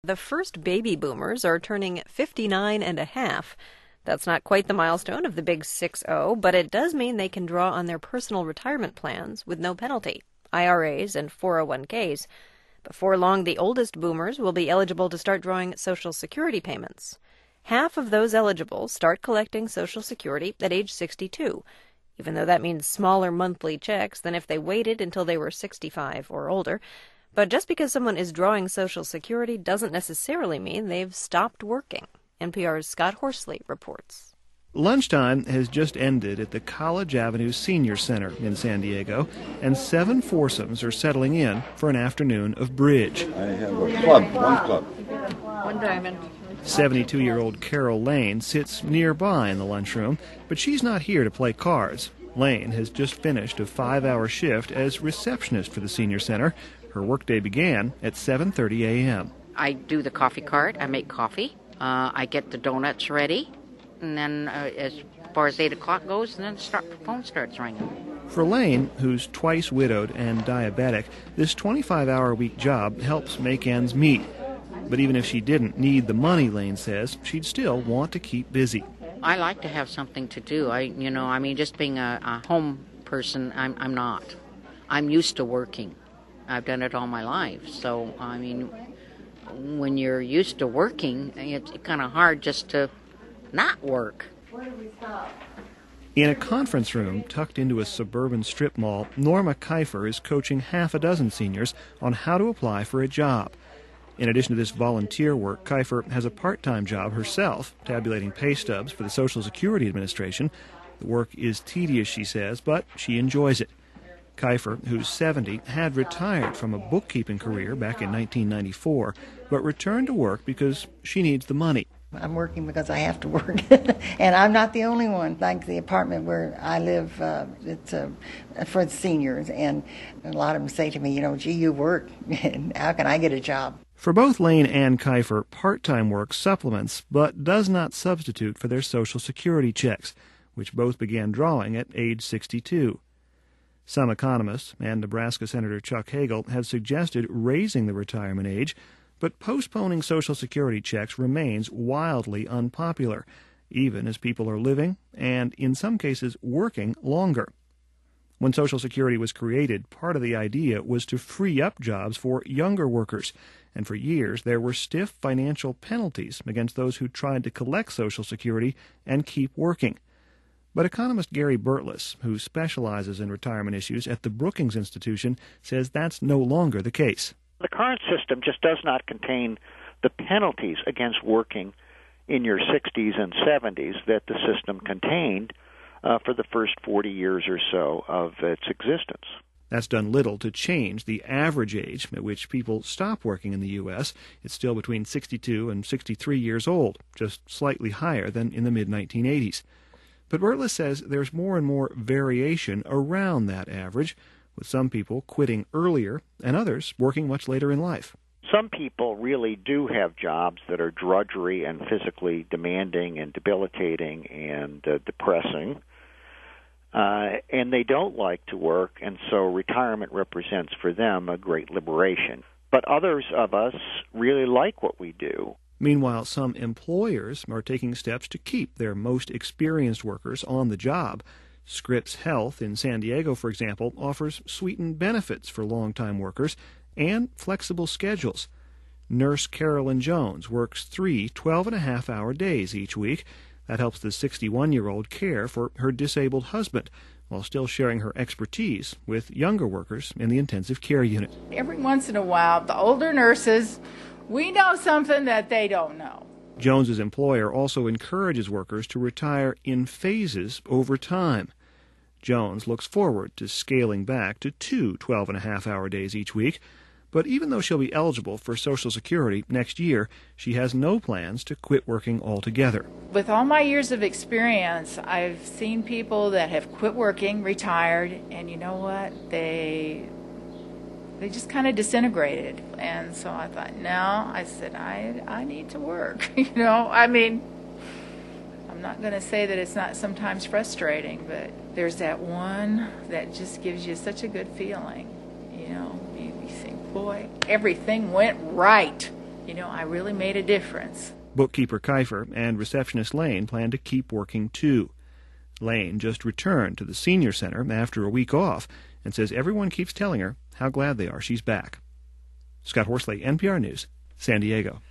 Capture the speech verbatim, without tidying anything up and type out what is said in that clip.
The first baby boomers are turning fifty-nine and a half. That's not quite the milestone of the big six oh, but it does mean they can draw on their personal retirement plans with no penalty, I R As and four oh one k's. Before long, the oldest boomers will be eligible to start drawing Social Security payments. Half of those eligible start collecting Social Security at age sixty-two, even though that means smaller monthly checks than if they waited until they were sixty-five or older. But just because someone is drawing Social Security doesn't necessarily mean they've stopped working. N P R's Scott Horsley reports. Lunchtime has just ended at the College Avenue Senior Center in San Diego, and seven foursomes are settling in for an afternoon of bridge. I have a club, one club. One diamond. seventy-two-year-old Carol Lane sits nearby in the lunchroom, but she's not here to play cards. Lane has just finished a five-hour shift as receptionist for the Senior Center. Her workday began at seven thirty a.m. I do the coffee cart. I make coffee. Uh, I get the donuts ready. And then uh, as far as eight o'clock goes, and then start, the phone starts ringing. For Lane, who's twice widowed and diabetic, this twenty-five-hour-a-week job helps make ends meet. But even if she didn't need the money, Lane says, she'd still want to keep busy. I like to have something to do. I, you know, I mean, just being a, a home person, I'm, I'm not. I'm used to working. I've done it all my life. So, I mean, when you're used to working, it's kind of hard just to not work. In a conference room tucked into a suburban strip mall, Norma Kiefer is coaching half a dozen seniors on how to apply for a job. In addition to this volunteer work, Kiefer has a part-time job herself, tabulating pay stubs for the Social Security Administration. The work is tedious, she says, but she enjoys it. Kiefer, who's seventy, had retired from a bookkeeping career back in nineteen ninety-four, but returned to work because she needs the money. I'm working because I have to work, and I'm not the only one. Like the apartment where I live, uh, it's uh, for the seniors, and a lot of them say to me, you know, gee, you work, how can I get a job? For both Lane and Kiefer, part-time work supplements, but does not substitute for their Social Security checks, which both began drawing at age sixty-two. Some economists, and Nebraska Senator Chuck Hagel, have suggested raising the retirement age, but postponing Social Security checks remains wildly unpopular, even as people are living and, in some cases, working longer. When Social Security was created, part of the idea was to free up jobs for younger workers, and for years there were stiff financial penalties against those who tried to collect Social Security and keep working. But economist Gary Burtless, who specializes in retirement issues at the Brookings Institution, says that's no longer the case. The current system just does not contain the penalties against working in your sixties and seventies that the system contained uh, for the first forty years or so of its existence. That's done little to change the average age at which people stop working in the U S It's still between sixty-two and sixty-three years old, just slightly higher than in the mid nineteen eighties. But Burtless says there's more and more variation around that average, with some people quitting earlier and others working much later in life. Some people really do have jobs that are drudgery and physically demanding and debilitating and uh, depressing, uh, and they don't like to work, and so retirement represents for them a great liberation. But others of us really like what we do. Meanwhile, some employers are taking steps to keep their most experienced workers on the job. Scripps Health in San Diego, for example, offers sweetened benefits for long-time workers and flexible schedules. Nurse Carolyn Jones works three twelve-and-a-half-hour days each week. That helps the sixty-one-year-old care for her disabled husband, while still sharing her expertise with younger workers in the intensive care unit. Every once in a while, the older nurses, we know something that they don't know. Jones's employer also encourages workers to retire in phases over time. Jones looks forward to scaling back to two twelve-and-a-half-hour days each week, but even though she'll be eligible for Social Security next year, she has no plans to quit working altogether. With all my years of experience, I've seen people that have quit working, retired, and you know what? They they just kind of disintegrated. And so I thought, no, I said, I, I need to work. you know, I mean, I'm not going to say that it's not sometimes frustrating, but there's that one that just gives you such a good feeling. You know, you, you think, boy, everything went right. you know, I really made a difference. Bookkeeper Kiefer and receptionist Lane plan to keep working too. Lane just returned to the senior center after a week off and says everyone keeps telling her how glad they are she's back. Scott Horsley, N P R News, San Diego.